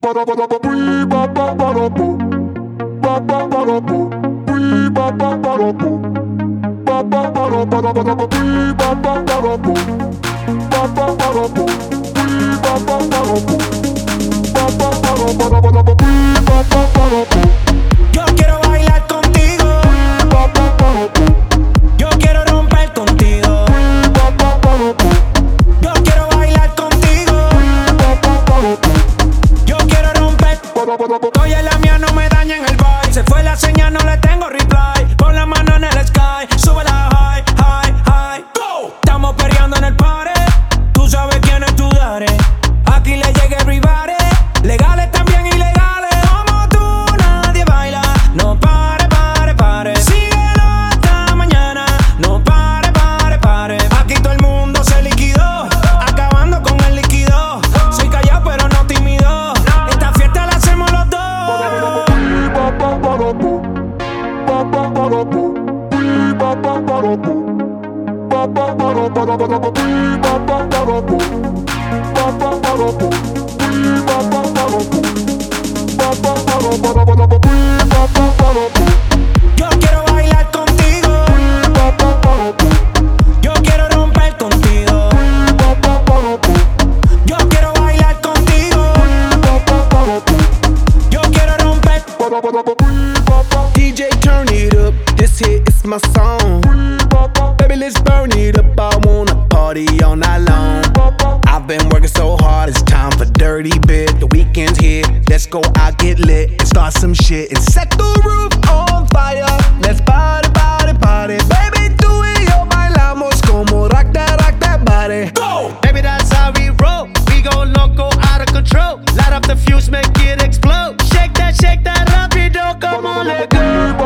Yo quiero bailar contigo. Yo quiero romper contigo. Yo quiero bailar contigo. Yo quiero romper. Oye, la mía no me daña en el vibe. Se fue la señal, no le tengo reply. Pon la mano en el sky, sube la high, high, high. Go. Estamos peleando en el party. Tú sabes quién es tu daddy. Aquí le llega everybody. Legales también ilegales. Como tú nadie baila. No pare, pare, pare. Síguelo hasta mañana. No pare, pare, pare. Aquí todo el mundo se liquidó, acabando con el líquido. Soy callado pero no tímido. Esta fiesta la hacemos los dos. Yo quiero bailar contigo. Yo quiero romper contigo. Yo quiero bailar contigo. Yo quiero romper. DJ, turn it up. This hit is my song. Baby, let's burn it up. I wanna party all night long. I've been working so hard, it's time for dirty bit. The weekend's here, let's go out, get lit, and start some shit and set the roof on fire. Let's party, party, party. Baby, tú y yo bailamos como rock that body. Go! Baby, that's how we roll. We go loco, out of control. Light up the fuse, make it explode. Shake that rapido, come on, let go.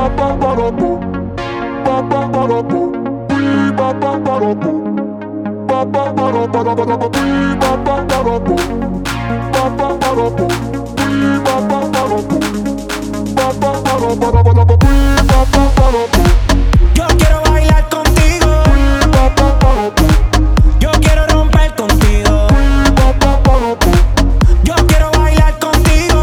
Yo quiero bailar contigo. Yo quiero romper contigo. Yo quiero bailar contigo.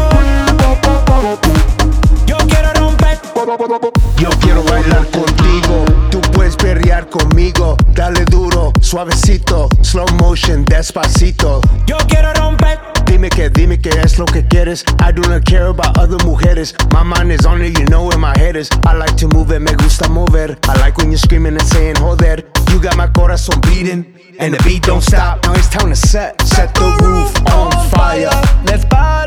Yo quiero romper. Yo quiero bailar contigo, tú puedes perrear conmigo. Dale duro, suavecito, slow motion, despacito. Yo quiero romper. Dime que es lo que quieres. I do not care about other mujeres. My mind is on it, you know where my head is. I like to move it, me gusta mover. I like when you're screaming and saying joder. You got my corazón beating, and the beat don't stop. Now it's time to set the roof on fire. Let's party.